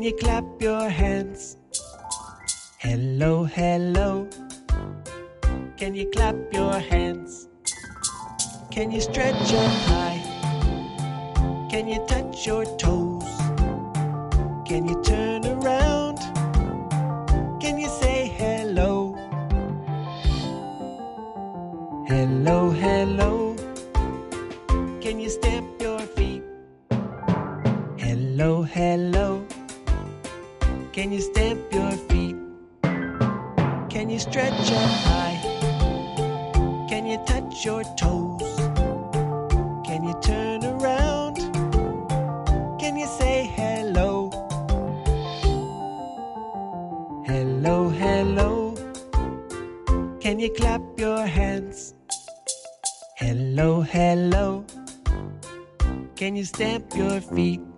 Can you clap your hands? Hello, hello. Can you clap your hands? Can you stretch up high? Can you touch your toes? Can you turn around? Can you say hello? Hello, hello. Can you stamp your feet? Hello, hello. Can you stamp your feet? Can you stretch up high? Can you touch your toes? Can you turn around? Can you say hello? Hello, hello. Can you clap your hands? Hello, hello. Can you stamp your feet?